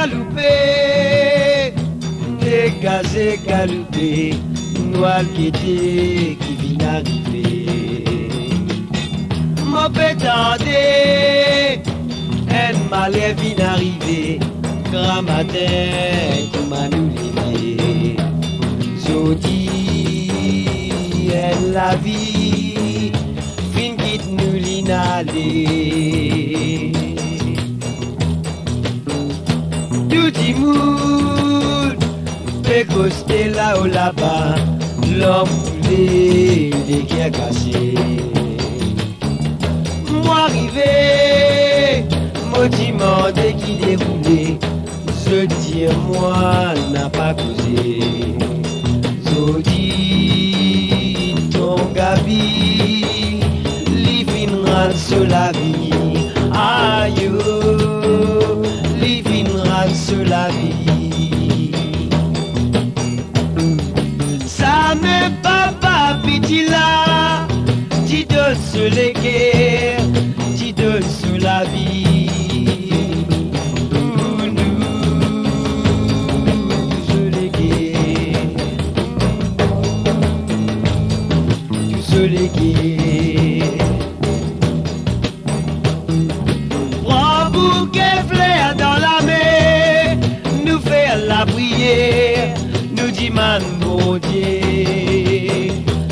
galoupé, dégazé, galoupé, noir qui était, qui vient d'arriver. Mon pétardé, elle m'a vient d'arriver, grand matin, tout m'a nous levé. Zodi, elle la vie, fin quitte nous l'inalé. Tout le monde peut coster là ou là-bas, l'homme voulait des qui a cassé. Moi arrivé, moi demandé qui déroulait, je dis moi n'a pas causé. Zodi, ton gabi, li finira sur la vie, aïe, li finira sur la vie. Ça me papa piti là, tu donnes sur les guerres, tu donnes sur la vie. Prends bouquet fleurs dans la main, nous faire la prière, nous dit man mon Dieu,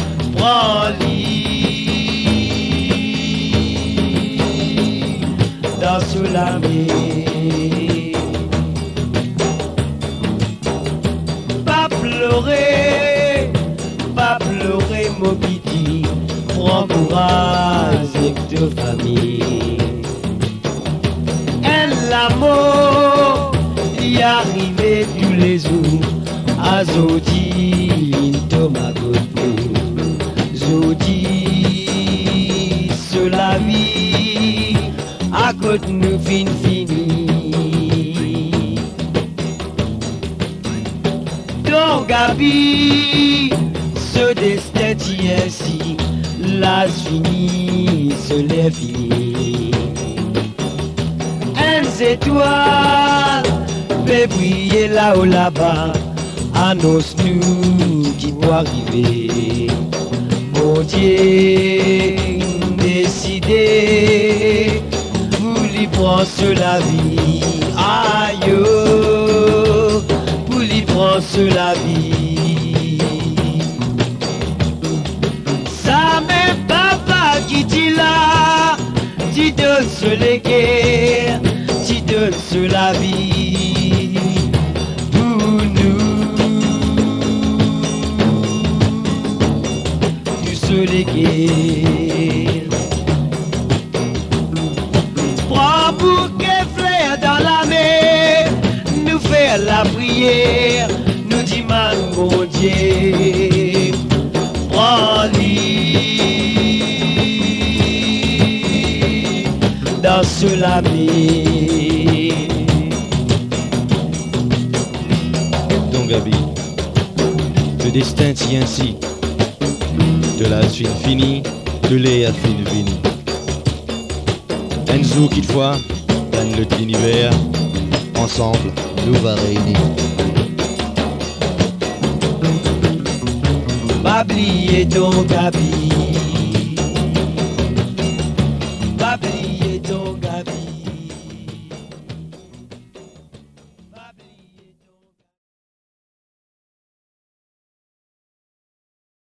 prends-lit dans sous la main. Pas pleurer mon petit, prends courage avec ta famille. Elle l'amour y arrive tous les jours. À Zodi, Tomago, Zodi, sur la vie, à côté nous fini. Donc Gabi, ce destin t'y ainsi, l'as fini, ce l'est fini. Un étoile fait briller là ou là-bas, annonce-nous qui doit arriver. Mon Dieu, décidé, vous lui prendre sur la vie, aïe, vous lui prendre sur la vie. Ça même papa qui dit là, tu donnes sur les guerres, tu donnes sur la vie. Pour nous, tu sur les guerres. Prends bouquet fleurs dans la main, nous faire la prière, nous dit man mon Dieu, prends-lit dans ce lamis. Donc Gabi, le destin tient ainsi, de la suite finie, de l'est à fin fini. Enzo qui fois, dans l'univers, ensemble, nous va réunir. Pas oublier ton Gabi.